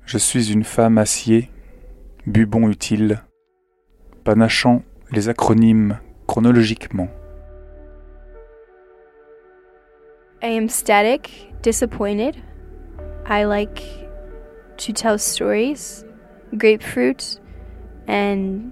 Je suis une femme acier, bubon utile, panachant les acronymes chronologiquement. I am static, disappointed. I like to tell stories, grapefruit, and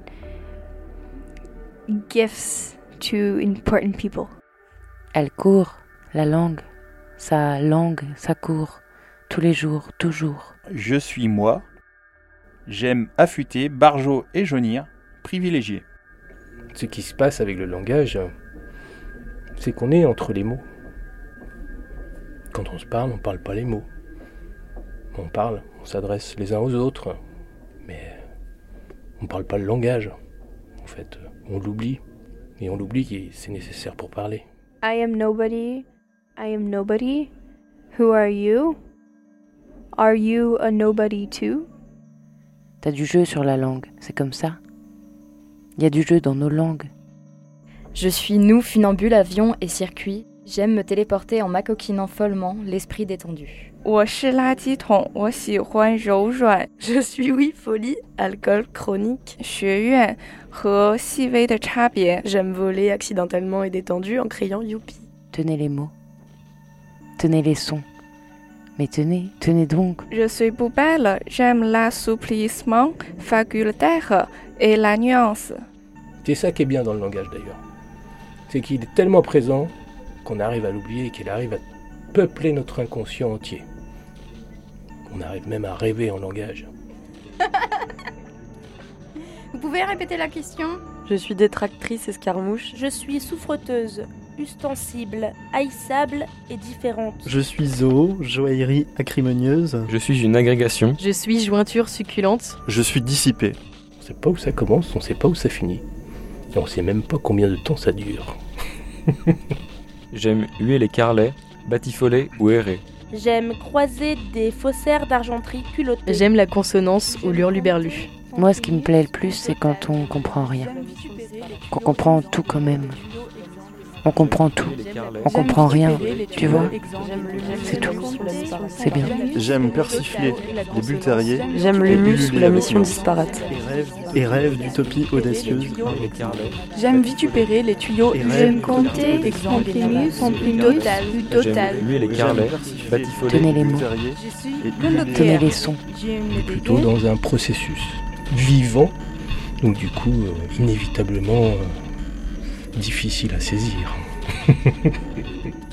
gifts to important people. Elle court, la langue, ça court, tous les jours, toujours. Je suis moi, j'aime affûter, barjot et jaunir, privilégié. Ce qui se passe avec le langage, c'est qu'on est entre les mots. Quand on se parle, on ne parle pas les mots. On parle, on s'adresse les uns aux autres, mais on ne parle pas le langage. En fait, on l'oublie, et on l'oublie que c'est nécessaire pour parler. I am nobody. I am nobody. Who are you? Are you a nobody too? T'as du jeu sur la langue, c'est comme ça. Il y a du jeu dans nos langues. Je suis nous, funambule, avion et circuit. J'aime me téléporter en m'acoquinant follement, l'esprit détendu. 我是垃圾桶，我喜欢柔软。 Je suis oui, folie, alcool, chronique. 学院和细微的差别。 J'aime voler accidentellement et détendu en criant youpi. Tenez les mots, tenez les sons. Mais tenez donc. Je suis poubelle, j'aime l'assouplissement facultaire et la nuance. C'est ça qui est bien dans le langage d'ailleurs. C'est qu'il est tellement présent qu'on arrive à l'oublier et qu'il arrive à peupler notre inconscient entier. On arrive même à rêver en langage. Vous pouvez répéter la question ? Je suis détractrice escarmouche. Je suis souffreteuse, ostensible, haïssable et différente. Je suis zoo, joaillerie acrimonieuse. Je suis une agrégation. Je suis jointure succulente. Je suis dissipé. On sait pas où ça commence, on sait pas où ça finit. Et on sait même pas combien de temps ça dure. J'aime huer les carrelets, batifoler ou errer. J'aime croiser des faussaires d'argenterie culottés. J'aime la consonance ou l'hurluberlu. Moi, ce qui me plaît le plus, c'est quand on comprend rien. Qu'on comprend tout quand même. On comprend tout. On comprend rien, tu vois. C'est tout. C'est bien. J'aime persifler les bulles terriers. J'aime l'humus ou la mission disparate. Et rêve d'utopie audacieuse. J'aime vitupérer les tuyaux. J'aime compter, Comprimus, total. J'aime huer les carrelets, batifoler. Tenez les mots. Tenez les sons. Plutôt dans un processus vivant, donc du coup inévitablement difficile à saisir.